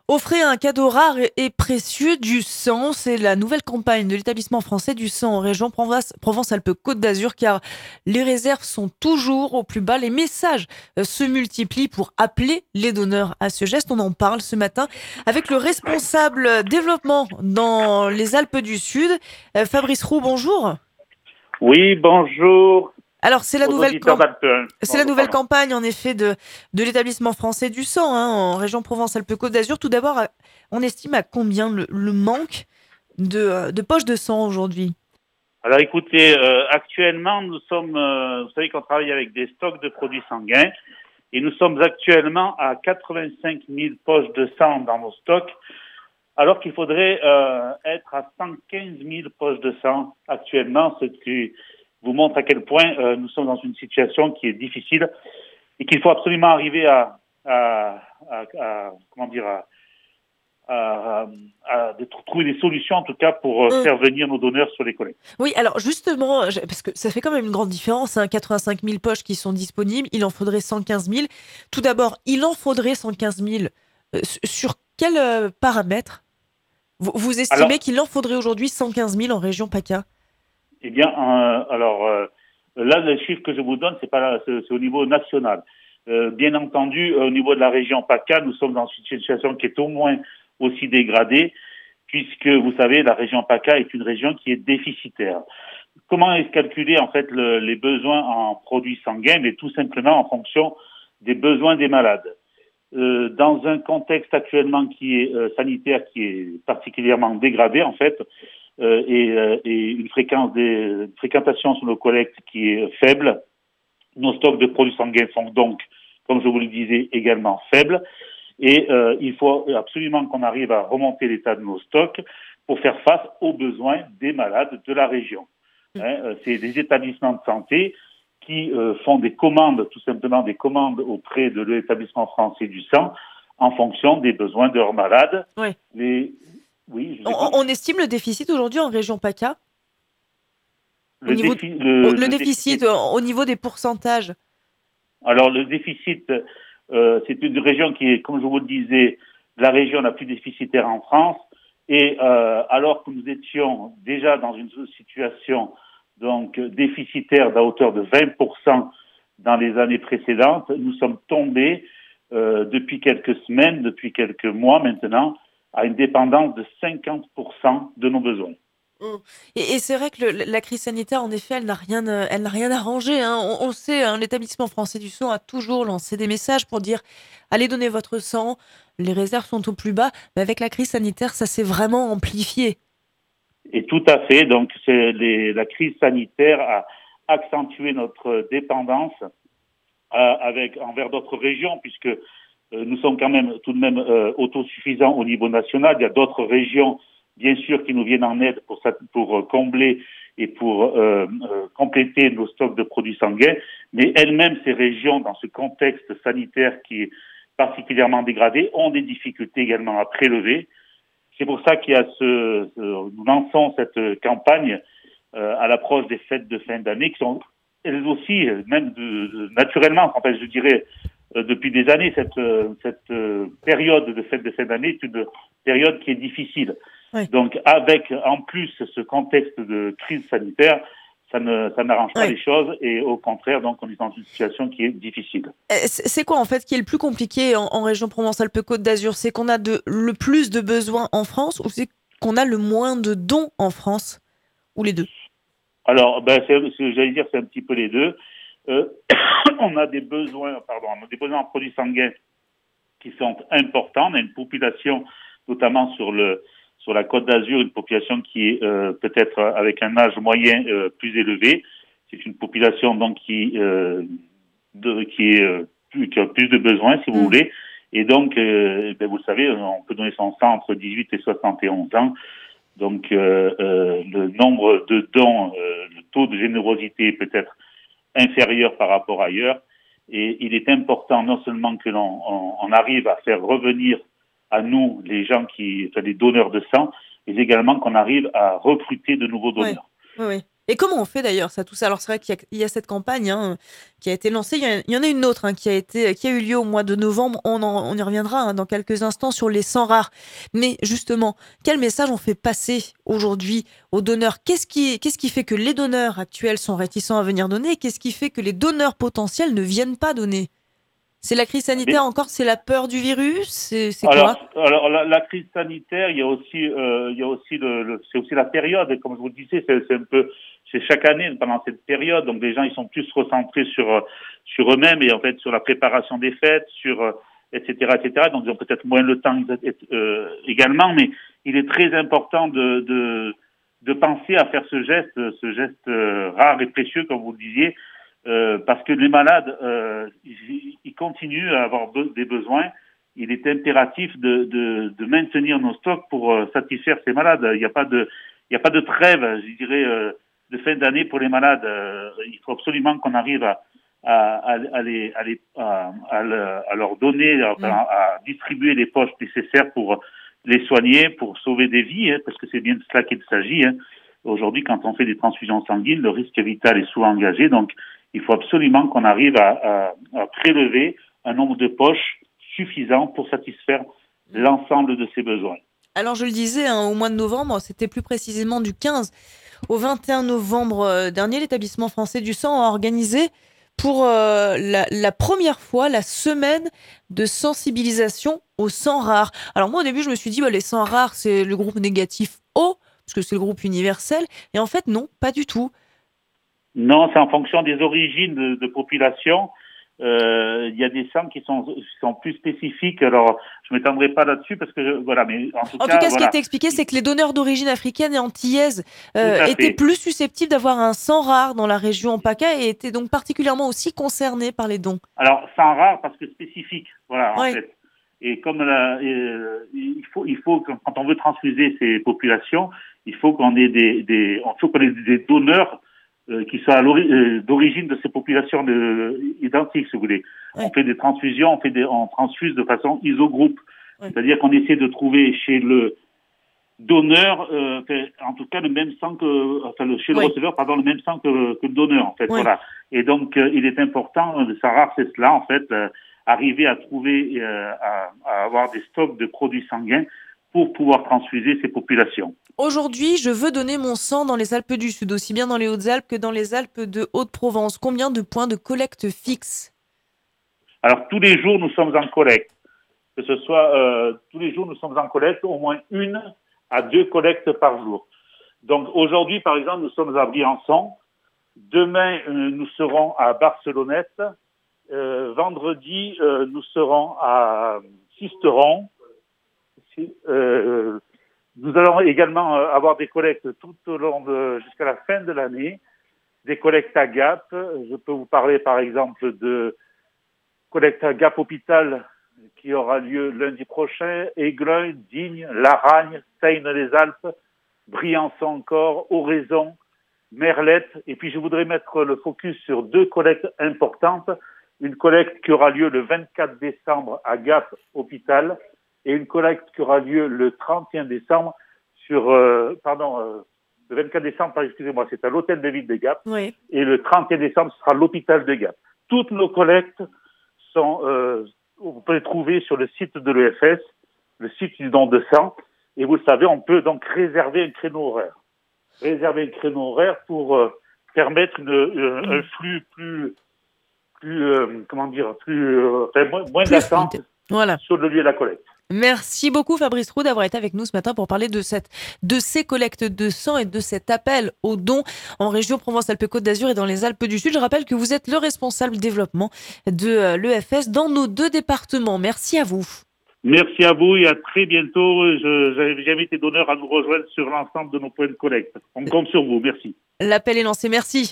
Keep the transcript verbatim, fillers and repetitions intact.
Offrez un cadeau rare et et précieux, du sang. C'est la nouvelle campagne de l'établissement français du sang en région Provence- Provence-Alpes-Côte d'Azur, car les réserves sont toujours au plus bas. Les messages euh, se multiplient pour appeler les donneurs à ce geste. On en parle ce matin avec le responsable développement dans les Alpes du Sud, euh, Fabrice Roux. Bonjour. Oui, bonjour Alors, c'est la aux nouvelle auditeurs campagne. d'Alpin. C'est la Bonjour, nouvelle pardon. campagne, en effet, de, de l'établissement français du sang hein, en région Provence-Alpes-Côte d'Azur. Tout d'abord, à- on estime à combien le, le manque de, euh, de poches de sang aujourd'hui? Alors écoutez, euh, actuellement, nous sommes, euh, vous savez qu'on travaille avec des stocks de produits sanguins et nous sommes actuellement à quatre-vingt-cinq mille poches de sang dans nos stocks, alors qu'il faudrait euh, être à cent quinze mille poches de sang actuellement, ce qui vous montre à quel point euh, nous sommes dans une situation qui est difficile et qu'il faut absolument arriver à, à, à, à comment dire, à, à, à, de trouver des solutions en tout cas pour euh, Hum, faire venir nos donneurs sur les collectes. Oui, alors justement, je- parce que ça fait quand même une grande différence, hein, quatre-vingt-cinq mille poches qui sont disponibles, il en faudrait cent quinze mille. Tout d'abord, il en faudrait cent quinze mille. Euh, su- sur quels euh, paramètres vous, vous estimez Alors, qu'il en faudrait aujourd'hui cent quinze mille en région PACA? eh bien, euh, alors euh, là, le chiffre que je vous donne, c'est pas là, c'est, c'est au niveau national. Euh, bien entendu, au niveau de la région PACA, nous sommes dans une situation qui est au moins aussi dégradée, puisque vous savez, la région PACA est une région qui est déficitaire. Comment est calculé en fait le, les besoins en produits sanguins? Mais tout simplement en fonction des besoins des malades. Euh, dans un contexte actuellement qui est euh, sanitaire, qui est particulièrement dégradé en fait, euh, et, euh, et une fréquence des une fréquentation sur nos collectes qui est faible, nos stocks de produits sanguins sont donc, comme je vous le disais, également faibles. Et euh, il faut absolument qu'on arrive à remonter l'état de nos stocks pour faire face aux besoins des malades de la région. Hein, euh, c'est des établissements de santé qui euh, font des commandes, tout simplement des commandes auprès de l'établissement français du sang en fonction des besoins de leurs malades. Ouais. Les... Oui, je vous On, écoute. on estime le déficit aujourd'hui en région PACA au Le, niveau, défi, au- le, le le déficit déficit. euh, au niveau des pourcentages. Alors le déficit, euh, c'est une région qui est, comme je vous le disais, la région la plus déficitaire en France. Et euh, alors que nous étions déjà dans une situation donc déficitaire d'à hauteur de vingt pour cent dans les années précédentes, nous sommes tombés euh, depuis quelques semaines, depuis quelques mois maintenant, à une dépendance de cinquante pour cent de nos besoins. Mm. Et, et c'est vrai que le- la crise sanitaire, en effet, elle n'a rien, euh, elle n'a rien arrangé. Hein. On, on le sait, hein, l'établissement français du sang a toujours lancé des messages pour dire allez donner votre sang, les réserves sont au plus bas. Mais avec la crise sanitaire, ça s'est vraiment amplifié. Et tout à fait. Donc, c'est les, la crise sanitaire a accentué notre dépendance euh, avec envers d'autres régions, puisque euh, nous sommes quand même tout de même euh, autosuffisants au niveau national. Il y a d'autres régions, bien sûr, qui nous viennent en aide pour, pour euh, combler et pour euh, euh, compléter nos stocks de produits sanguins. Mais elles-mêmes, ces régions, dans ce contexte sanitaire qui est particulièrement dégradé, ont des difficultés également à prélever. C'est pour ça qu'il y a ce, ce nous lançons cette campagne euh, à l'approche des fêtes de fin d'année qui sont elles aussi, même de, de, naturellement, en fait, je dirais, euh, depuis des années, cette, euh, cette euh, période de fête de fin d'année est une période qui est difficile. Ouais. Donc, avec en plus ce contexte de crise sanitaire, ça ne ça n'arrange pas Ouais. les choses et au contraire, donc, on est dans une situation qui est difficile. Euh, C'est c'est quoi en fait qui est le plus compliqué en, en région Provence-Alpes-Côte d'Azur? C'est qu'on a de, le plus de besoins en France ou c'est qu'on a le moins de dons en France? Ou les deux? Alors, ben, c'est, c'est, j'allais dire, c'est un petit peu les deux. Euh, on a des besoins, pardon, on a des besoins en produits sanguins qui sont importants. On a une population, notamment sur le sur la Côte d'Azur, une population qui est euh, peut-être avec un âge moyen euh, plus élevé. C'est une population donc qui euh, de, qui est euh, plus, qui a plus de besoins, si vous Mm. voulez. Et donc, euh, ben, vous le savez, on peut donner son sang entre dix-huit et soixante et onze ans. Donc, euh, euh, le nombre de dons, euh, le taux de générosité est peut-être inférieur par rapport à ailleurs. Et il est important non seulement que l'on on, on arrive à faire revenir à nous les gens qui, enfin, les donneurs de sang, mais également qu'on arrive à recruter de nouveaux Ouais. donneurs. Ouais, ouais. Et comment on fait d'ailleurs ça, tout ça? Alors c'est vrai qu'il y a, il y a cette campagne hein, qui a été lancée. Il y, a, il y en a une autre hein, qui a été, qui a eu lieu au mois de novembre. On, en- on y reviendra hein, dans quelques instants sur les sangs rares. Mais justement, quel message on fait passer aujourd'hui aux donneurs? Qu'est-ce qui, qu'est-ce qui fait que les donneurs actuels sont réticents à venir donner? Et qu'est-ce qui fait que les donneurs potentiels ne viennent pas donner? C'est la crise sanitaire Mais, encore? C'est la peur du virus? C'est, c'est alors, quoi? alors la, la crise sanitaire, il y a aussi, euh, il y a aussi le, le- c'est aussi la période. Comme je vous le disais, c'est, c'est un peu, c'est chaque année pendant cette période. Donc les gens, ils sont plus recentrés sur euh, sur eux-mêmes et en fait sur la préparation des fêtes, sur euh, et cetera, et cetera. Donc ils ont peut-être moins le temps euh, également, mais il est très important de de de penser à faire ce geste, ce geste euh, rare et précieux, comme vous le disiez, euh, parce que les malades, euh, ils, ils continuent à avoir be- des besoins. Il est impératif de, de, de maintenir nos stocks pour euh, satisfaire ces malades. Il n'y a pas de, il n'y a pas de trêve, je dirais, euh, de fin d'année pour les malades. Euh, il faut absolument qu'on arrive à, à, à, à, les, à, les, à, à, le- à leur donner, enfin, Mm. à distribuer les poches nécessaires pour les soigner, pour sauver des vies, hein, parce que c'est bien de cela qu'il s'agit. Hein. Aujourd'hui, quand on fait des transfusions sanguines, le risque vital est souvent engagé. Donc, il faut absolument qu'on arrive à, à, à prélever un nombre de poches suffisant pour satisfaire l'ensemble de ces besoins. Alors je le disais, hein, au mois de novembre, c'était plus précisément du quinze au vingt et un novembre euh, dernier, l'établissement français du sang a organisé pour euh, la, la première fois la semaine de sensibilisation aux sangs rares. Alors moi au début je me suis dit bah, les sangs rares c'est le groupe négatif O, parce que c'est le groupe universel, et en fait non, pas du tout. Non, c'est en fonction des origines de, de population. Euh, il y a des sangs qui sont, qui sont plus spécifiques. Alors, je ne m'étendrai pas là-dessus parce que, je, voilà, mais en tout En tout cas, cas, ce qui voilà, était expliqué, c'est que les donneurs d'origine africaine et antillaise tout euh, à étaient fait. plus susceptibles d'avoir un sang rare dans la région PACA et étaient donc particulièrement aussi concernés par les dons. Alors, sang rare parce que spécifique, voilà, en Oui, fait. Et comme la, euh, il faut, il faut que, quand on veut transfuser ces populations, il faut qu'on ait des, des, il faut qu'on ait des donneurs euh, qui soient à l'ori- euh, d'origine de ces populations de, identiques, si vous voulez. oui, On fait des transfusions, on fait des, on transfuse de façon isogroupe, oui, c'est-à-dire qu'on essaie de trouver chez le donneur, euh, en tout cas le même sang que, enfin le, chez le oui, receveur, pardon, le même sang que, que le donneur, en fait, oui. voilà. Et donc, euh, il est important, euh, ça rare, c'est cela, en fait, euh, arriver à trouver, euh, à, à avoir des stocks de produits sanguins pour pouvoir transfuser ces populations. Aujourd'hui, je veux donner mon sang dans les Alpes du Sud, aussi bien dans les Hautes-Alpes que dans les Alpes de Haute-Provence. Combien de points de collecte fixes? Alors, tous les jours, nous sommes en collecte. Que ce soit, euh, tous les jours, nous sommes en collecte, au moins une à deux collectes par jour. Donc, aujourd'hui, par exemple, nous sommes à Briançon. Demain, euh, nous serons à Barcelonnette. Euh, vendredi, euh, nous serons à Sisteron. Si- euh, nous allons également euh, avoir des collectes tout au long de jusqu'à la fin de l'année, des collectes à Gap. Je peux vous parler par exemple de collecte à Gap Hôpital qui aura lieu lundi prochain, Aiglun, Digne, Laragne, Seine-les-Alpes, Briançon encore, Oraison, Merlette. Et puis je voudrais mettre le focus sur deux collectes importantes. Une collecte qui aura lieu le vingt-quatre décembre à Gap Hôpital et une collecte qui aura lieu le trente et un décembre sur, euh, pardon, euh, le vingt-quatre décembre, excusez-moi, c'est à l'hôtel de ville de Gap Oui. et le trente et un décembre, ce sera l'hôpital de Gap. Toutes nos collectes sont, euh, vous pouvez les trouver sur le site de l'E F S, le site du don de sang, et vous le savez, on peut donc réserver un créneau horaire. Réserver un créneau horaire pour euh, permettre une, une, un flux plus, plus euh, comment dire, plus, euh, enfin, moins, moins Plus d'attente fluide. Voilà. sur le lieu de la collecte. Merci beaucoup Fabrice Roux d'avoir été avec nous ce matin pour parler de, cette, de ces collectes de sang et de cet appel aux dons en région Provence-Alpes-Côte d'Azur et dans les Alpes du Sud. Je rappelle que vous êtes le responsable développement de l'E F S dans nos deux départements. Merci à vous. Merci à vous et à très bientôt. Je n'avais jamais été d'honneur à nous rejoindre sur l'ensemble de nos points de collecte. On compte sur vous. Merci. L'appel est lancé. Merci.